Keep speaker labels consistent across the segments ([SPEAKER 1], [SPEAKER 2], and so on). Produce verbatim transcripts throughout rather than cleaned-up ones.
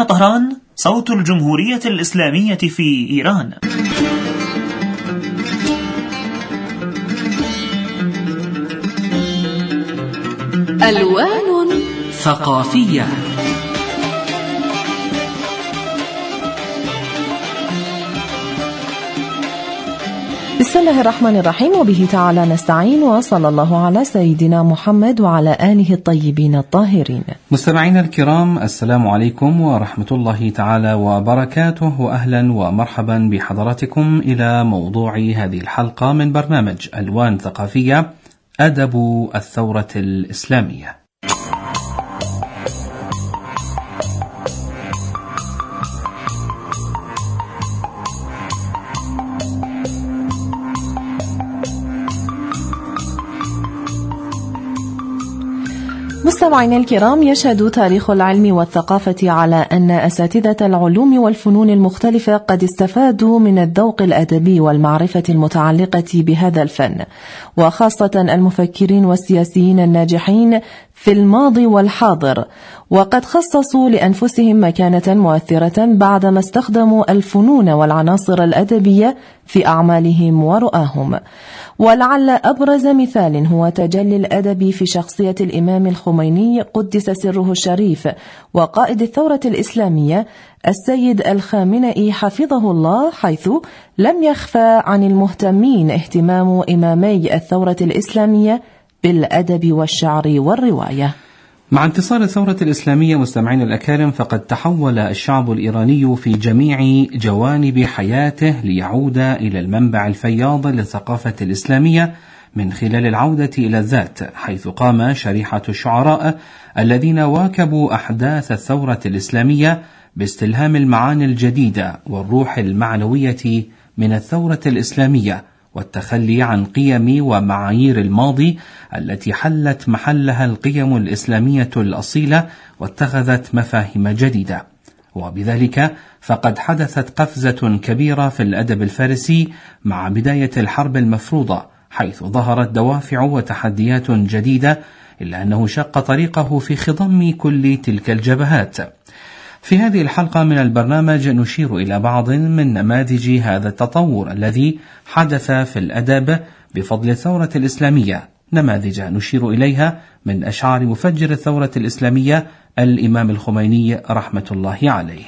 [SPEAKER 1] هنا طهران، صوت الجمهورية الإسلامية في إيران.
[SPEAKER 2] ألوان ثقافية.
[SPEAKER 3] بسم الله الرحمن الرحيم، وبه تعالى نستعين، وصلى الله على سيدنا محمد وعلى آله الطيبين الطاهرين.
[SPEAKER 4] مستمعينا الكرام، السلام عليكم ورحمة الله تعالى وبركاته، وأهلا ومرحبا بحضراتكم إلى موضوع هذه الحلقة من برنامج ألوان ثقافية، أدب الثورة الإسلامية.
[SPEAKER 3] مستمعينا الكرام، يشهد تاريخ العلم والثقافة على أن أساتذة العلوم والفنون المختلفة قد استفادوا من الذوق الأدبي والمعرفة المتعلقة بهذا الفن، وخاصة المفكرين والسياسيين الناجحين في الماضي والحاضر، وقد خصصوا لأنفسهم مكانة مؤثرة بعدما استخدموا الفنون والعناصر الأدبية في أعمالهم ورؤاهم. ولعل أبرز مثال هو تجلي الأدب في شخصية الإمام الخميني قدس سره الشريف، وقائد الثورة الإسلامية السيد الخامنئي حفظه الله، حيث لم يخفى عن المهتمين اهتمام إمامي الثورة الإسلامية بالأدب والشعر والرواية.
[SPEAKER 4] مع انتصار الثورة الإسلامية مستمعين الأكارم، فقد تحول الشعب الإيراني في جميع جوانب حياته ليعود إلى المنبع الفياض للثقافة الإسلامية من خلال العودة إلى الذات، حيث قام شريحة الشعراء الذين واكبوا أحداث الثورة الإسلامية باستلهام المعاني الجديدة والروح المعنوية من الثورة الإسلامية، والتخلي عن قيم ومعايير الماضي التي حلت محلها القيم الإسلامية الأصيلة واتخذت مفاهيم جديدة. وبذلك فقد حدثت قفزة كبيرة في الأدب الفارسي مع بداية الحرب المفروضة، حيث ظهرت دوافع وتحديات جديدة، إلا أنه شق طريقه في خضم كل تلك الجبهات. في هذه الحلقة من البرنامج نشير إلى بعض من نماذج هذا التطور الذي حدث في الأدب بفضل الثورة الإسلامية، نماذج نشير إليها من أشعار مفجر الثورة الإسلامية الإمام الخميني رحمة الله عليه.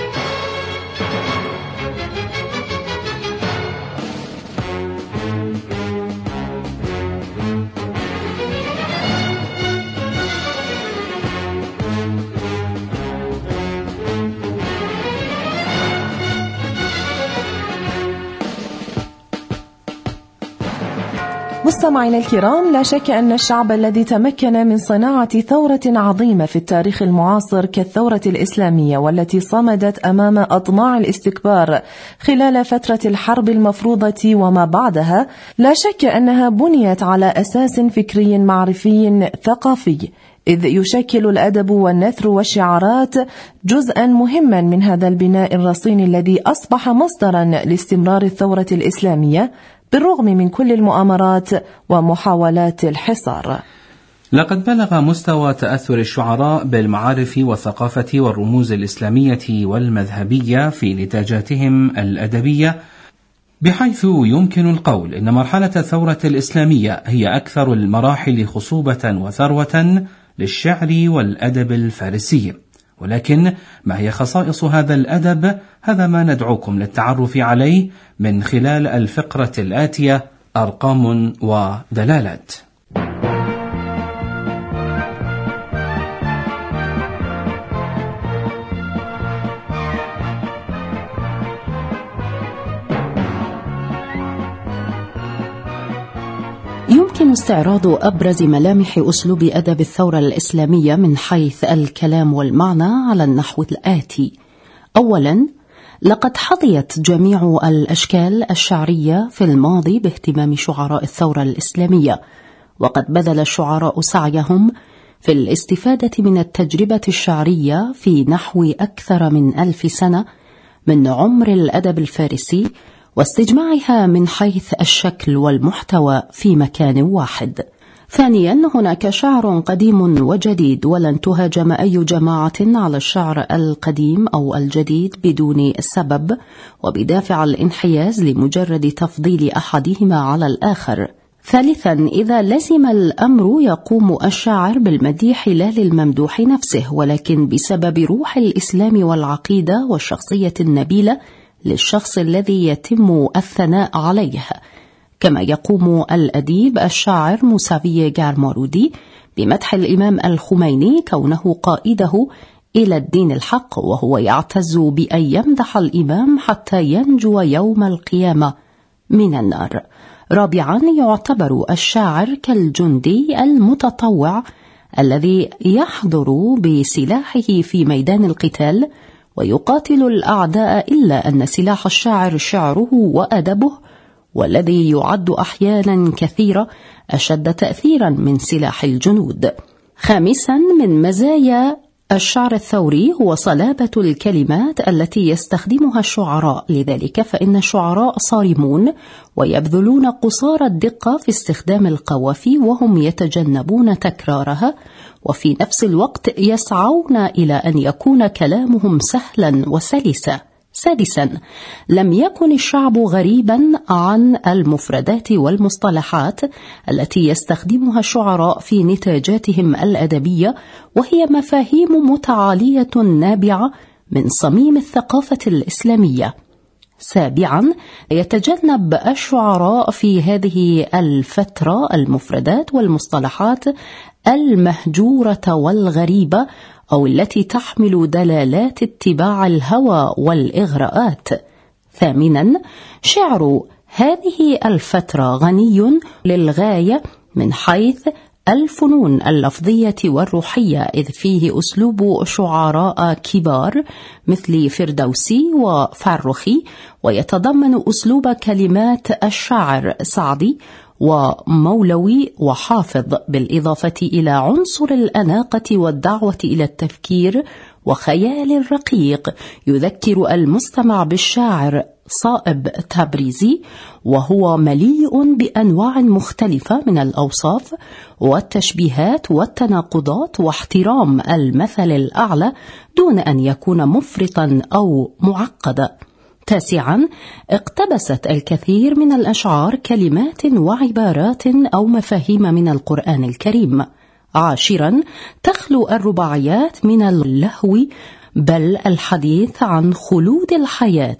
[SPEAKER 3] مستمعينا الكرام، لا شك أن الشعب الذي تمكن من صناعة ثورة عظيمة في التاريخ المعاصر كالثورة الإسلامية، والتي صمدت أمام أطماع الاستكبار خلال فترة الحرب المفروضة وما بعدها، لا شك أنها بنيت على أساس فكري معرفي ثقافي، إذ يشكل الأدب والنثر والشعارات جزءا مهما من هذا البناء الرصين الذي أصبح مصدرا لاستمرار الثورة الإسلامية بالرغم من كل المؤامرات ومحاولات الحصار.
[SPEAKER 4] لقد بلغ مستوى تأثر الشعراء بالمعارف والثقافة والرموز الإسلامية والمذهبية في نتاجاتهم الأدبية، بحيث يمكن القول إن مرحلة الثورة الإسلامية هي أكثر المراحل خصوبة وثروة للشعر والأدب الفارسي. ولكن ما هي خصائص هذا الأدب؟ هذا ما ندعوكم للتعرف عليه من خلال الفقرة الآتية: أرقام ودلالات.
[SPEAKER 2] يمكن استعراض أبرز ملامح أسلوب أدب الثورة الإسلامية من حيث الكلام والمعنى على النحو الآتي: أولا، لقد حظيت جميع الأشكال الشعرية في الماضي باهتمام شعراء الثورة الإسلامية، وقد بذل الشعراء سعيهم في الاستفادة من التجربة الشعرية في نحو أكثر من ألف سنة من عمر الأدب الفارسي، واستجماعها من حيث الشكل والمحتوى في مكان واحد. ثانيا، هناك شعر قديم وجديد، ولن تهاجم أي جماعة على الشعر القديم أو الجديد بدون سبب وبدافع الانحياز لمجرد تفضيل أحدهما على الآخر. ثالثا، إذا لزم الأمر يقوم الشاعر بالمديح لا للممدوح نفسه، ولكن بسبب روح الإسلام والعقيدة والشخصية النبيلة للشخص الذي يتم الثناء عليه، كما يقوم الأديب الشاعر موسافي غارمارودي بمدح الإمام الخميني كونه قائده إلى الدين الحق، وهو يعتز بأن يمدح الإمام حتى ينجو يوم القيامة من النار. رابعا، يعتبر الشاعر كالجندي المتطوع الذي يحضر بسلاحه في ميدان القتال ويقاتل الأعداء، إلا أن سلاح الشاعر شعره وأدبه، والذي يعد أحيانا كثيرة أشد تأثيرا من سلاح الجنود. خامسا، من مزايا الشعر الثوري هو صلابة الكلمات التي يستخدمها الشعراء، لذلك فإن الشعراء صارمون ويبذلون قصارى الدقة في استخدام القوافي، وهم يتجنبون تكرارها، وفي نفس الوقت يسعون إلى أن يكون كلامهم سهلا وسلسا. سادسا، لم يكن الشعب غريبا عن المفردات والمصطلحات التي يستخدمها الشعراء في نتاجاتهم الأدبية، وهي مفاهيم متعالية نابعة من صميم الثقافة الإسلامية. سابعا، يتجنب الشعراء في هذه الفترة المفردات والمصطلحات المهجورة والغريبة، أو التي تحمل دلالات اتباع الهوى والإغراءات. ثامنا، شعر هذه الفترة غني للغاية من حيث الفنون اللفظية والروحية، إذ فيه أسلوب شعراء كبار مثل فردوسي وفرخي، ويتضمن أسلوب كلمات الشاعر سعدي ومولوي وحافظ، بالإضافة إلى عنصر الأناقة والدعوة إلى التفكير وخيال رقيق يذكر المستمع بالشاعر صائب تبريزي، وهو مليء بأنواع مختلفة من الأوصاف والتشبيهات والتناقضات واحترام المثل الأعلى دون أن يكون مفرطا أو معقدا. تاسعا، اقتبست الكثير من الأشعار كلمات وعبارات أو مفاهيم من القرآن الكريم. عاشرا، تخلو الرباعيات من اللهو، بل الحديث عن خلود الحياة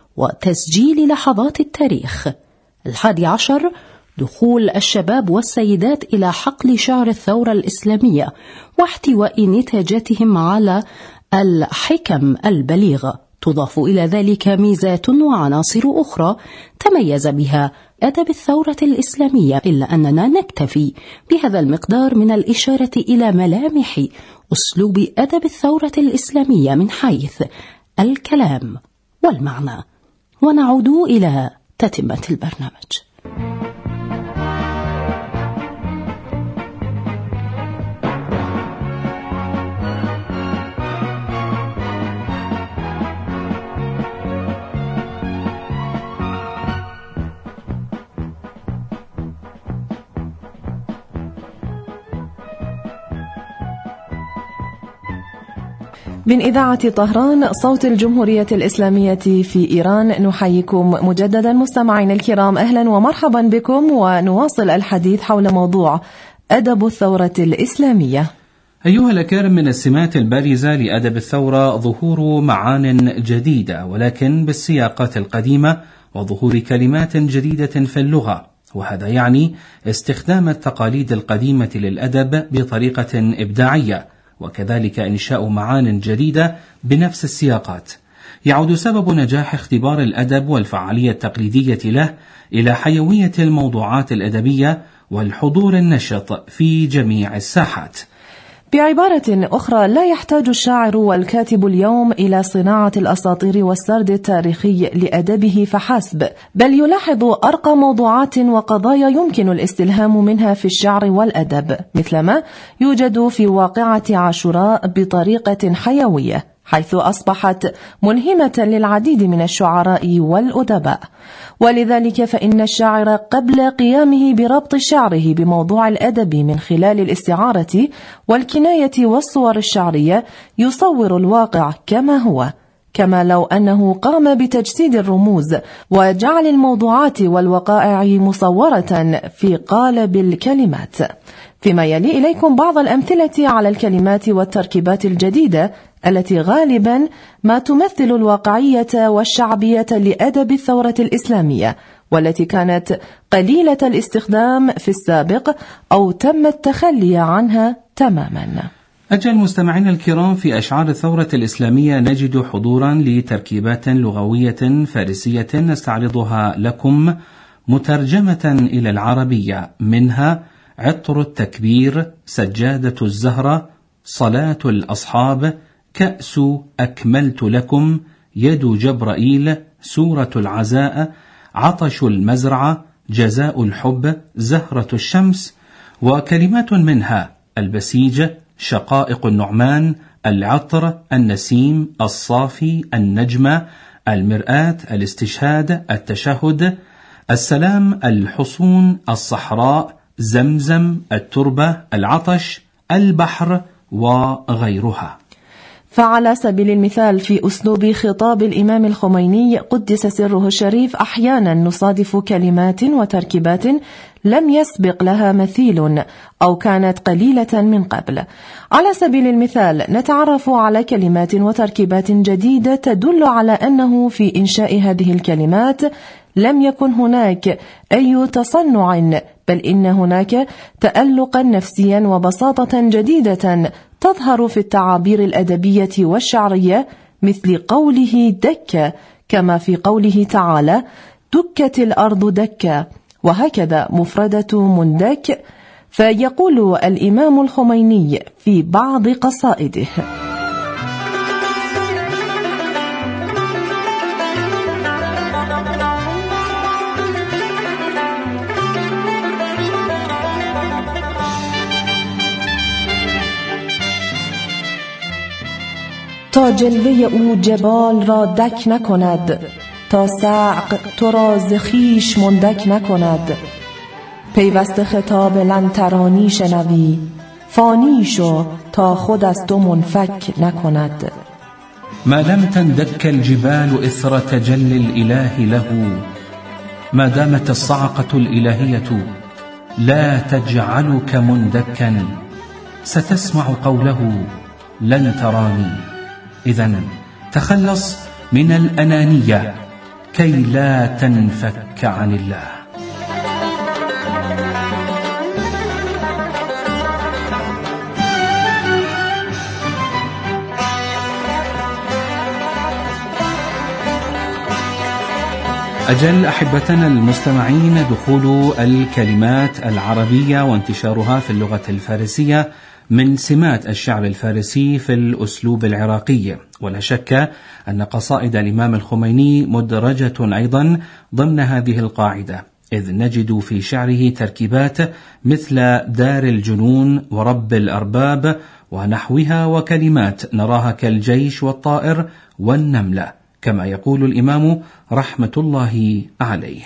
[SPEAKER 2] وتسجيل لحظات التاريخ. الحادي عشر، دخول الشباب والسيدات إلى حقل شعر الثورة الإسلامية واحتواء نتاجاتهم على الحكم البليغة، تضاف إلى ذلك ميزات وعناصر أخرى تميز بها أدب الثورة الإسلامية، إلا أننا نكتفي بهذا المقدار من الإشارة إلى ملامح أسلوب أدب الثورة الإسلامية من حيث الكلام والمعنى، ونعود إلى تتمة البرنامج.
[SPEAKER 3] من إذاعة طهران صوت الجمهورية الإسلامية في إيران، نحييكم مجددا مستمعين الكرام، أهلا ومرحبا بكم، ونواصل الحديث حول موضوع أدب الثورة الإسلامية.
[SPEAKER 4] أيها الأكارم، من السمات البارزة لأدب الثورة ظهور معان جديدة ولكن بالسياقات القديمة، وظهور كلمات جديدة في اللغة، وهذا يعني استخدام التقاليد القديمة للأدب بطريقة إبداعية، وكذلك إنشاء معان جديدة بنفس السياقات. يعود سبب نجاح اختبار الأدب والفعالية التقليدية له إلى حيوية الموضوعات الأدبية والحضور النشط في جميع الساحات.
[SPEAKER 3] بعبارة أخرى، لا يحتاج الشاعر والكاتب اليوم إلى صناعة الأساطير والسرد التاريخي لأدبه فحسب، بل يلاحظ أرقى موضوعات وقضايا يمكن الاستلهام منها في الشعر والأدب، مثلما يوجد في واقعة عاشوراء بطريقة حيوية. حيث أصبحت ملهمة للعديد من الشعراء والأدباء. ولذلك فإن الشاعر قبل قيامه بربط شعره بموضوع الأدب من خلال الاستعارة والكناية والصور الشعرية يصور الواقع كما هو، كما لو أنه قام بتجسيد الرموز وجعل الموضوعات والوقائع مصورة في قالب الكلمات. فيما يلي إليكم بعض الأمثلة على الكلمات والتركيبات الجديدة التي غالبا ما تمثل الواقعية والشعبية لأدب الثورة الإسلامية، والتي كانت قليلة الاستخدام في السابق أو تم التخلي عنها تماما.
[SPEAKER 4] أجل مستمعينا الكرام، في أشعار الثورة الإسلامية نجد حضورا لتركيبات لغوية فارسية نستعرضها لكم مترجمة إلى العربية، منها عطر التكبير، سجادة الزهرة، صلاة الأصحاب، كأس أكملت لكم، يد جبرائيل، سورة العزاء، عطش المزرعة، جزاء الحب، زهرة الشمس، وكلمات منها البسيج، شقائق النعمان، العطر، النسيم، الصافي، النجمة، المرآة، الاستشهاد، التشهد، السلام، الحصون، الصحراء، زمزم، التربة، العطش، البحر وغيرها.
[SPEAKER 3] فعلى سبيل المثال في أسلوب خطاب الإمام الخميني قدس سره الشريف أحيانا نصادف كلمات وتركيبات لم يسبق لها مثيل أو كانت قليلة من قبل. على سبيل المثال نتعرف على كلمات وتركيبات جديدة تدل على أنه في إنشاء هذه الكلمات لم يكن هناك أي تصنع، بل إن هناك تألقا نفسيا وبساطة جديدة تظهر في التعابير الأدبية والشعرية، مثل قوله دك، كما في قوله تعالى دكت الأرض دكا، وهكذا مفردة مندك. فيقول الإمام الخميني في بعض قصائده: تا جلوه او جبال را دک نکند، تا صعق تو را ز خویش مندک نکند. پیوسته خطاب لنترانی شنوی، فانی شو تا خود از تو منفک نکند.
[SPEAKER 4] ما لم تندك الجبال إثر تجلي الإله له، ما دامت الصعقة الإلهية لا تجعلك مندكا، ستسمع قوله لن تراني. إذن تخلص من الأنانية كي لا تنفك عن الله. أجل أحبتنا المستمعين، دخول الكلمات العربية وانتشارها في اللغة الفارسية من سمات الشعر الفارسي في الأسلوب العراقي، ولا شك أن قصائد الإمام الخميني مدرجة أيضا ضمن هذه القاعدة، إذ نجد في شعره تركيبات مثل دار الجنون ورب الأرباب ونحوها، وكلمات نراها كالجيش والطائر والنملة، كما يقول الإمام رحمة الله عليه: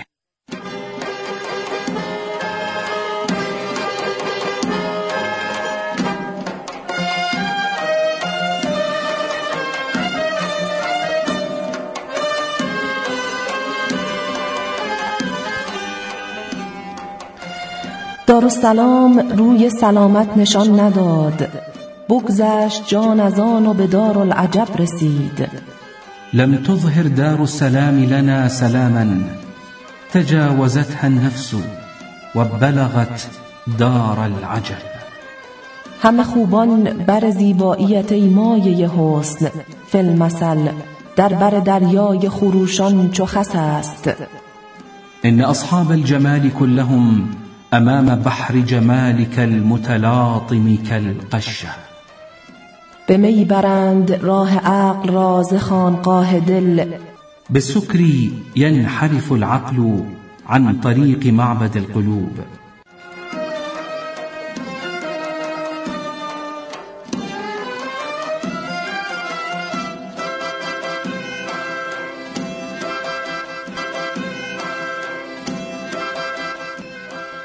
[SPEAKER 3] دارالسلام روی سلامت نشان نداد، بگذشت جان از آن و به دارالعجب رسید.
[SPEAKER 4] لم تظهر دار السلام لنا سلاما، تجاوزتها النفس وبلغت دار العجب.
[SPEAKER 3] همه خوبان بر زیباییت ای مایه حسن، فی المثل در بر دریای خروشان چو خس است.
[SPEAKER 4] إن أصحاب الجمال كلهم أمام بحر جمالك المتلاطم كالقشة.
[SPEAKER 3] به می برند راه عقل را ز خانقاه دل،
[SPEAKER 4] بالسكر ينحرف العقل عن طريق معبد القلوب.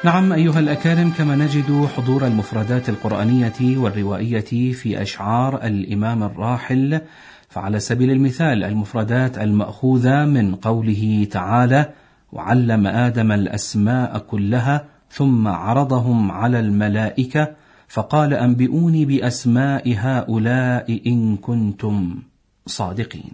[SPEAKER 4] نعم أيها الأكارم، كما نجد حضور المفردات القرآنية والروائية في أشعار الإمام الراحل، فعلى سبيل المثال المفردات المأخوذة من قوله تعالى: وعلم آدم الأسماء كلها ثم عرضهم على الملائكة فقال أنبئوني بأسماء هؤلاء إن كنتم صادقين.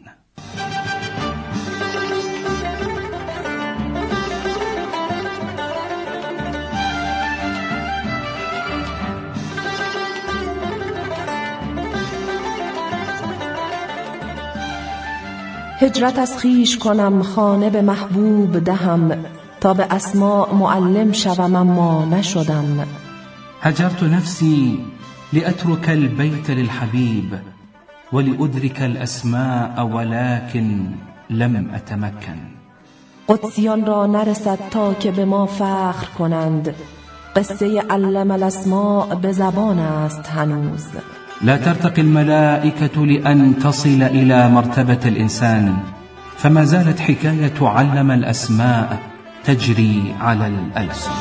[SPEAKER 3] هجرت از خویش کنم خانه به محبوب دهم، تا به اسماء معلم شوم اما نشدم.
[SPEAKER 4] هجرت نفسي لأترك البيت للحبيب ولأدرك الأسماء ولكن لم أتمكن.
[SPEAKER 3] قدسیان را نرسد تا که به ما فخر کنند، قصه علم الاسماء به زبان است هنوز.
[SPEAKER 4] لا ترتقي الملائكة لأن تصل إلى مرتبة الإنسان، فما زالت حكاية علم الأسماء تجري على الألسن.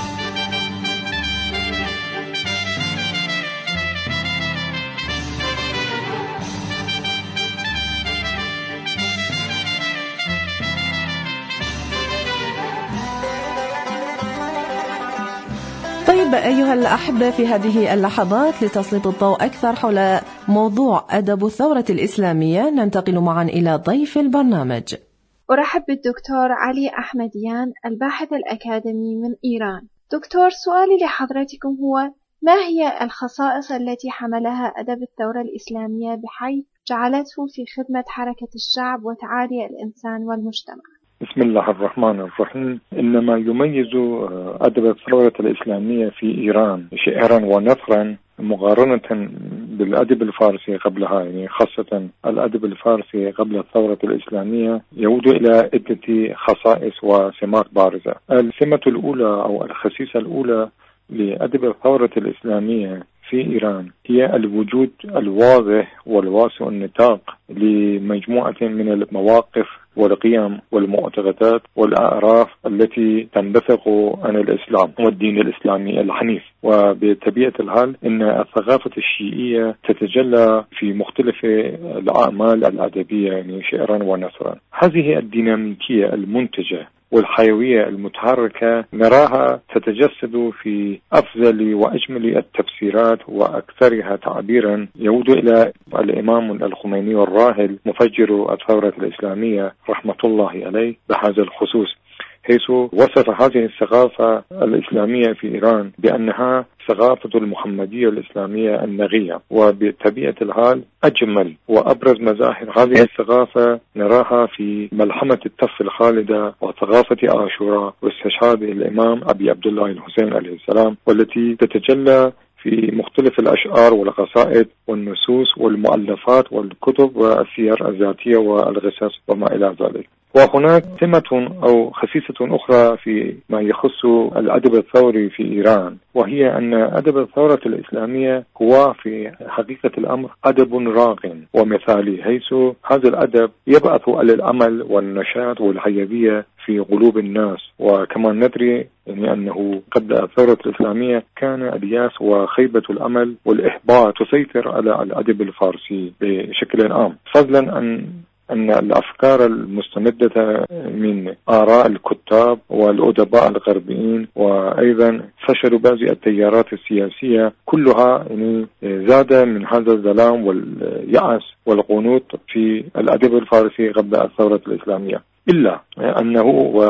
[SPEAKER 3] طيب أيها الأحبة، في هذه اللحظات لتسليط الضوء أكثر حول موضوع أدب الثورة الإسلامية ننتقل معا إلى ضيف البرنامج.
[SPEAKER 5] أرحب بالدكتور علي أحمديان الباحث الأكاديمي من إيران. دكتور، سؤالي لحضرتكم هو: ما هي الخصائص التي حملها أدب الثورة الإسلامية بحيث جعلته في خدمة حركة الشعب وتعالي الإنسان والمجتمع؟
[SPEAKER 6] بسم الله الرحمن الرحيم. إنما يميز أدب الثورة الإسلامية في إيران شعرا ونثرا مقارنة بالأدب الفارسي قبلها، يعني خاصة الأدب الفارسي قبل الثورة الإسلامية يعود إلى عدة خصائص وسمات بارزة. السمة الأولى أو الخصيصة الأولى لأدب الثورة الإسلامية في إيران هي الوجود الواضح والواسع النطاق لمجموعة من المواقف والقيم والمعتقدات والأعراف التي تنبثق عن الإسلام والدين الإسلامي الحنيف. وبطبيعة الحال إن الثقافة الشيعية تتجلى في مختلف الأعمال الأدبية، يعني شعرا ونثرا. هذه الديناميكية المنتجة والحيوية المتحركة نراها تتجسد في أفضل وأجمل التفسيرات وأكثرها تعبيرا يعود إلى الإمام الخميني الراحل مفجر الثورة الإسلامية رحمة الله عليه بهذا الخصوص، حيث وصف هذه الثقافة الإسلامية في إيران بأنها ثقافة المحمدية الإسلامية النقية. وبطبيعة الحال أجمل وأبرز مظاهر هذه الثقافة نراها في ملحمة الطف الخالدة وثقافة عاشوراء واستشهاد الإمام أبي عبد الله الحسين عليه السلام، والتي تتجلى في مختلف الأشعار والقصائد والنصوص والمؤلفات والكتب والسير الذاتية والقصص وما إلى ذلك. وهناك سمة أو خصيصة أخرى في ما يخص الأدب الثوري في إيران، وهي أن أدب الثورة الإسلامية هو في حقيقة الأمر أدب راق ومثالي، حيث هذا الأدب يبعث على الأمل والنشاط والحيوية في قلوب الناس. وكما ندري يعني أنه قبل الثورة الإسلامية كان الياس وخيبة الأمل والإحباط تسيطر على الأدب الفارسي بشكل عام، فضلا عن أن الأفكار المستمدة من آراء الكتاب والأدباء الغربيين وأيضا فشل بعض التيارات السياسية كلها يعني زاد من هذا الظلام واليأس والقنوط في الأدب الفارسي قبل الثورة الإسلامية. إلا أنه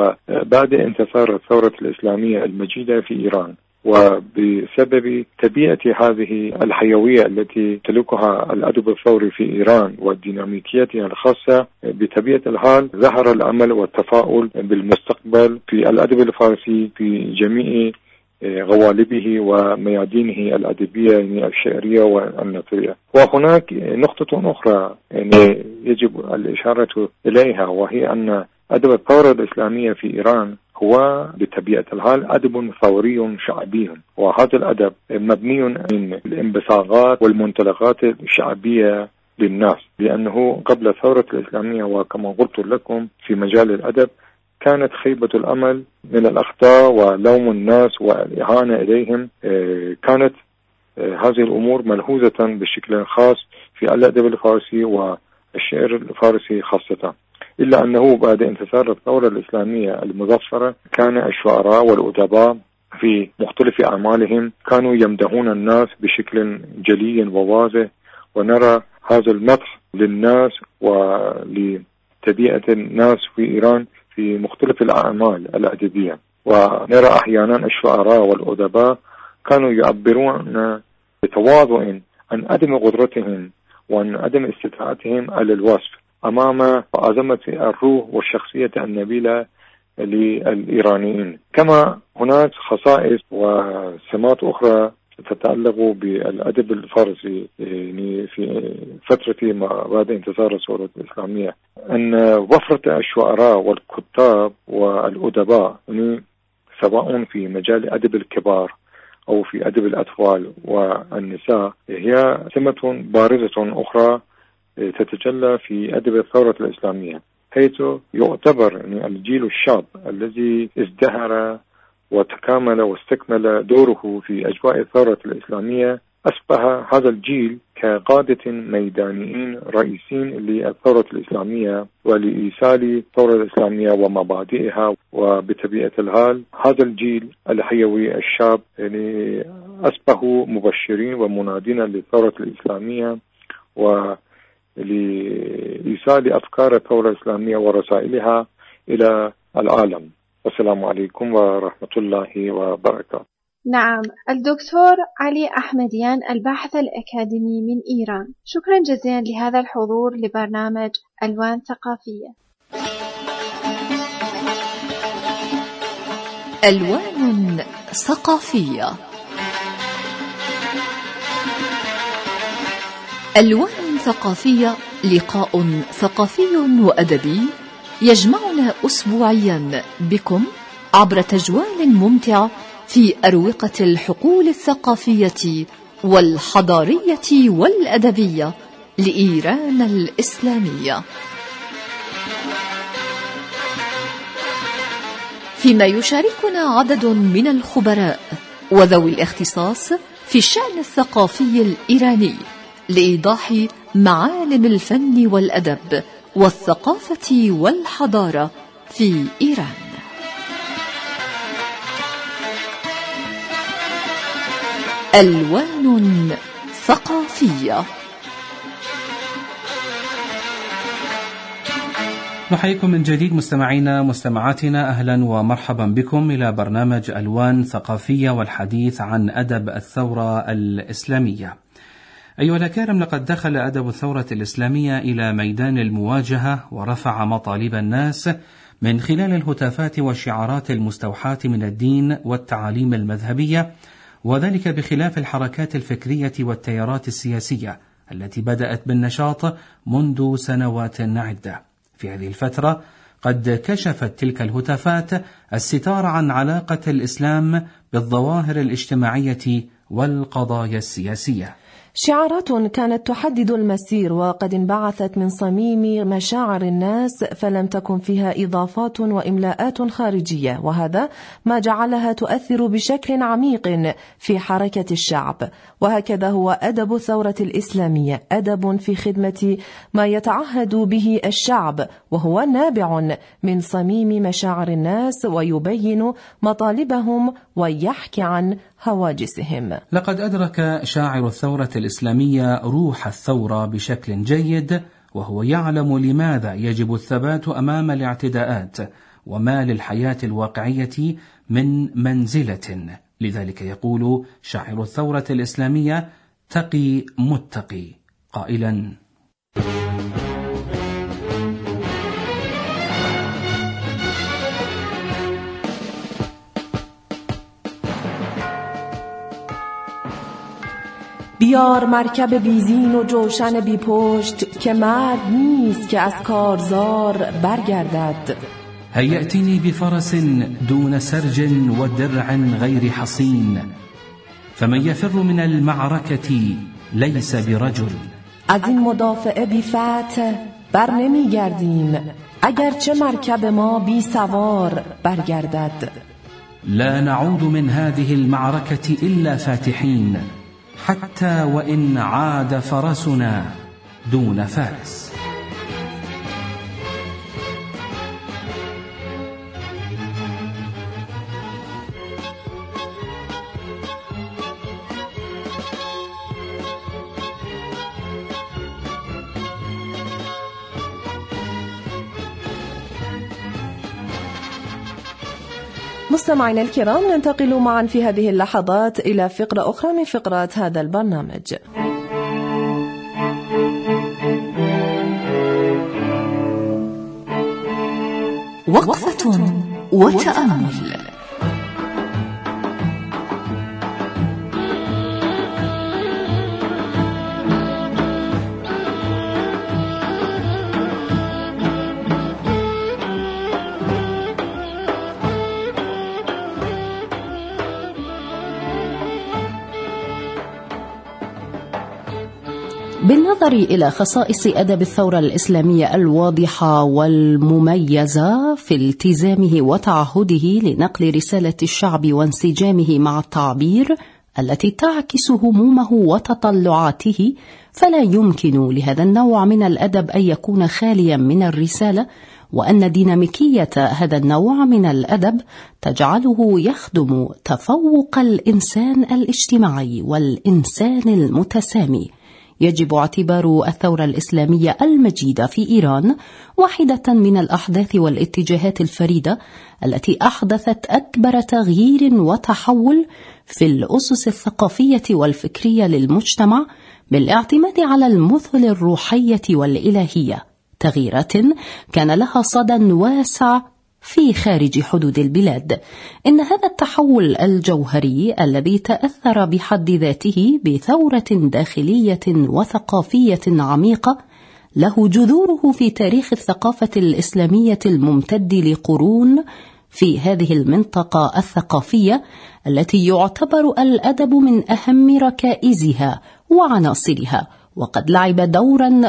[SPEAKER 6] وبعد انتصار الثورة الإسلامية المجيدة في إيران وبسبب طبيعة هذه الحيوية التي تلقها الأدب الثوري في إيران وديناميكيتها الخاصة، بطبيعة الحال ظهر الأمل والتفاؤل بالمستقبل في الأدب الفارسي في جميع غوالبه وميادينه الأدبية يعني الشعرية والنثرية. وهناك نقطة أخرى يعني يجب الإشارة إليها، وهي أن أدب الثورة الإسلامية في إيران هو بطبيعة الحال أدب ثوري شعبي، وهذا الأدب مبني من الانبثاقات والمنطلقات الشعبية للناس، لأنه قبل الثورة الإسلامية وكما قلت لكم في مجال الأدب كانت خيبة الأمل من الأخطاء ولوم الناس والإهانة إليهم. كانت هذه الأمور ملحوظة بشكل خاص في الأدب الفارسي والشعر الفارسي خاصة، إلا أنه بعد انتصار الثورة الإسلامية المظفرة كان الشعراء والأدباء في مختلف أعمالهم كانوا يمدحون الناس بشكل جلي وواضح، ونرى هذا المدح للناس ولتبيئة الناس في إيران في مختلف الأعمال الأدبية. ونرى أحيانا الشعراء والأدباء كانوا يعبرون بتواضع عن عدم قدرتهم وعن عدم استطاعتهم على الوصف أمام عظمة الروح والشخصية النبيلة للإيرانيين. كما هناك خصائص وسمات أخرى تتعلق بالأدب الفارسي يعني في فترة ما بعد انتصار الثورة الإسلامية، أن وفرة الشعراء والكتاب والأدباء يعني سواء في مجال أدب الكبار أو في أدب الأطفال والنساء هي سمة بارزة أخرى تتجلى في أدب الثورة الإسلامية، حيث يعتبر يعني الجيل الشاب الذي ازدهر وتكامل واستكمل دوره في أجواء الثورة الإسلامية أصبح هذا الجيل كقادة ميدانيين رئيسين للثورة الإسلامية ولإيصال الثورة الإسلامية ومبادئها. وبطبيعة الحال هذا الجيل الحيوي الشاب يعني أصبحوا مبشرين ومنادين للثورة الإسلامية ولإيصال أفكار الثورة الإسلامية ورسائلها إلى العالم. والسلام عليكم ورحمة الله وبركاته.
[SPEAKER 5] نعم، الدكتور علي أحمديان الباحث الأكاديمي من إيران، شكرا جزيلا لهذا الحضور لبرنامج ألوان ثقافية.
[SPEAKER 2] ألوان ثقافية. ألوان ثقافية لقاء ثقافي وأدبي يجمعنا أسبوعيا بكم عبر تجوال ممتع في أروقة الحقول الثقافية والحضارية والأدبية لإيران الإسلامية، فيما يشاركنا عدد من الخبراء وذوي الاختصاص في الشأن الثقافي الإيراني لإيضاح معالم الفن والأدب والثقافة والحضارة في إيران. ألوان ثقافية.
[SPEAKER 4] نحييكم من جديد مستمعينا مستمعاتنا، أهلا ومرحبا بكم إلى برنامج ألوان ثقافية والحديث عن أدب الثورة الإسلامية. أيها الأكارم، لقد دخل أدب الثورة الإسلامية إلى ميدان المواجهة ورفع مطالب الناس من خلال الهتافات والشعارات المستوحاة من الدين والتعاليم المذهبية، وذلك بخلاف الحركات الفكرية والتيارات السياسية التي بدأت بالنشاط منذ سنوات عدة. في هذه الفترة قد كشفت تلك الهتافات الستار عن علاقة الإسلام بالظواهر الاجتماعية والقضايا السياسية.
[SPEAKER 3] شعارات كانت تحدد المسير وقد انبعثت من صميم مشاعر الناس، فلم تكن فيها إضافات وإملاءات خارجية، وهذا ما جعلها تؤثر بشكل عميق في حركة الشعب. وهكذا هو أدب الثورة الإسلامية، أدب في خدمة ما يتعهد به الشعب، وهو نابع من صميم مشاعر الناس ويبين مطالبهم ويحكي عن هواجسهم.
[SPEAKER 4] لقد أدرك شاعر الثورة الإسلامية روح الثورة بشكل جيد، وهو يعلم لماذا يجب الثبات أمام الاعتداءات وما للحياة الواقعية من منزلة. لذلك يقول شاعر الثورة الإسلامية: تقي متقي، قائلا:
[SPEAKER 3] بیار مرکب بیزین و جوشن بی پشت که مرد نیست که از کارزار برگردد.
[SPEAKER 4] هيأتني بفرس دون سرج ودرع غير حصين، فمن يفر من المعركة ليس برجل.
[SPEAKER 3] از این مدافعه بی فتح بر نمی گردیم اگرچه مرکب ما بی سوار برگردد.
[SPEAKER 4] لا نعود من هذه المعركة إلا فاتحين حتى وإن عاد فرسنا دون فارس.
[SPEAKER 3] مستمعينا الكرام، ننتقل معا في هذه اللحظات إلى فقرة أخرى من فقرات هذا البرنامج.
[SPEAKER 2] وقفة وتأمل. بالنظر إلى خصائص أدب الثورة الإسلامية الواضحة والمميزة في التزامه وتعهده لنقل رسالة الشعب وانسجامه مع التعبير التي تعكس همومه وتطلعاته، فلا يمكن لهذا النوع من الأدب أن يكون خاليا من الرسالة، وأن ديناميكية هذا النوع من الأدب تجعله يخدم تفوق الإنسان الاجتماعي والإنسان المتسامي. يجب اعتبار الثورة الإسلامية المجيدة في إيران واحدة من الأحداث والاتجاهات الفريدة التي أحدثت أكبر تغيير وتحول في الأسس الثقافية والفكرية للمجتمع بالاعتماد على المثل الروحية والإلهية، تغييرات كان لها صدى واسع في خارج حدود البلاد. إن هذا التحول الجوهري الذي تأثر بحد ذاته بثورة داخلية وثقافية عميقة له جذوره في تاريخ الثقافة الإسلامية الممتد لقرون في هذه المنطقة الثقافية التي يعتبر الأدب من أهم ركائزها وعناصرها، وقد لعب دورا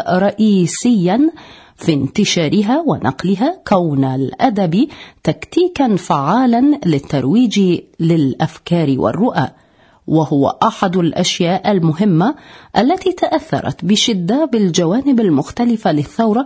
[SPEAKER 2] رئيسيا في انتشارها ونقلها، كون الأدب تكتيكا فعالا للترويج للأفكار والرؤى، وهو أحد الأشياء المهمة التي تأثرت بشدة بالجوانب المختلفة للثورة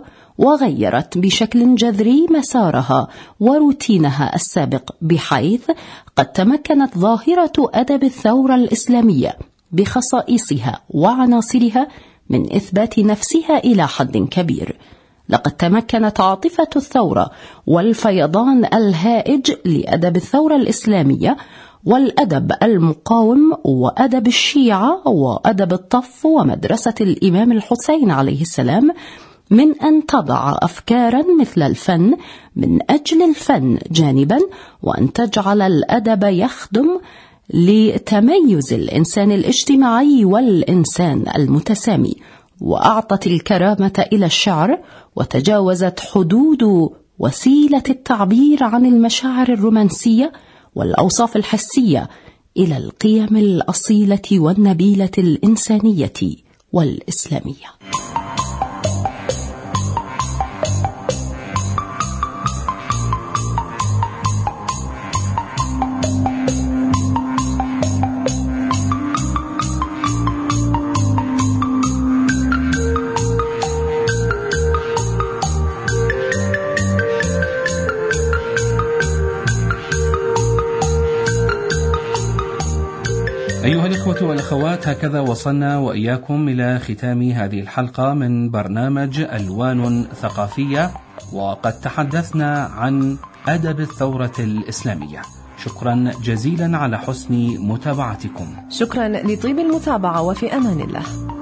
[SPEAKER 2] وغيرت بشكل جذري مسارها وروتينها السابق، بحيث قد تمكنت ظاهرة أدب الثورة الإسلامية بخصائصها وعناصرها من إثبات نفسها إلى حد كبير. لقد تمكنت عاطفة الثورة والفيضان الهائج لأدب الثورة الإسلامية والأدب المقاوم وأدب الشيعة وأدب الطف ومدرسة الإمام الحسين عليه السلام من أن تضع أفكارا مثل الفن من أجل الفن جانبا، وأن تجعل الأدب يخدم لتميز الإنسان الاجتماعي والإنسان المتسامي، وأعطت الكرامة إلى الشعر وتجاوزت حدود وسيلة التعبير عن المشاعر الرومانسية والأوصاف الحسية إلى القيم الأصيلة والنبيلة الإنسانية والإسلامية.
[SPEAKER 4] أيها الإخوة والأخوات، هكذا وصلنا وإياكم إلى ختام هذه الحلقة من برنامج ألوان ثقافية، وقد تحدثنا عن أدب الثورة الإسلامية. شكرا جزيلا على حسن متابعتكم.
[SPEAKER 3] شكرا لطيب المتابعة، وفي أمان الله.